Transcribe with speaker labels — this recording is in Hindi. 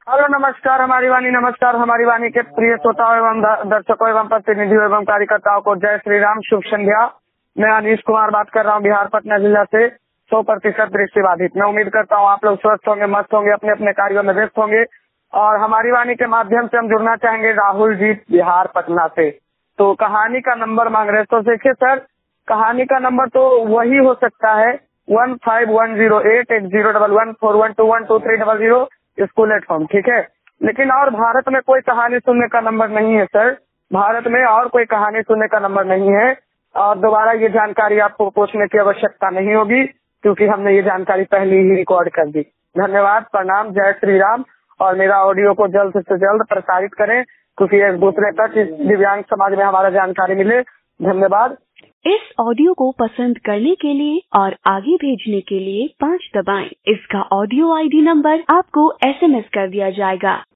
Speaker 1: हेलो, नमस्कार हमारी वाणी। नमस्कार हमारी वाणी के प्रिय श्रोताओं एवं दर्शकों एवं प्रतिनिधियों एवं कार्यकर्ताओं को जय श्री राम, शुभ संध्या। मैं अनीश कुमार बात कर रहा हूँ बिहार पटना जिला से, 100% दृष्टिबाधित। मैं उम्मीद करता हूँ आप लोग स्वस्थ होंगे, मस्त होंगे, अपने अपने कार्यों में व्यस्त होंगे। और हमारी वाणी के माध्यम से हम जुड़ना चाहेंगे राहुल जी बिहार पटना से। तो कहानी का नंबर मांग रहे हैं। तो देखिए सर, कहानी का नंबर तो वही हो सकता है 151088011141212300 स्कूल एट होम, ठीक है। लेकिन और भारत में कोई कहानी सुनने का नंबर नहीं है सर। भारत में और कोई कहानी सुनने का नंबर नहीं है। और दोबारा ये जानकारी आपको पूछने की आवश्यकता नहीं होगी, क्योंकि हमने ये जानकारी पहले ही रिकॉर्ड कर दी। धन्यवाद, प्रणाम, जय श्री राम। और मेरा ऑडियो को जल्द से जल्द प्रसारित करें, क्योंकि एक दूसरे तक इस दिव्यांग समाज में हमारा जानकारी मिले। धन्यवाद।
Speaker 2: इस ऑडियो को पसंद करने के लिए और आगे भेजने के लिए 5 दबाएं। इसका ऑडियो ID नंबर आपको SMS कर दिया जाएगा।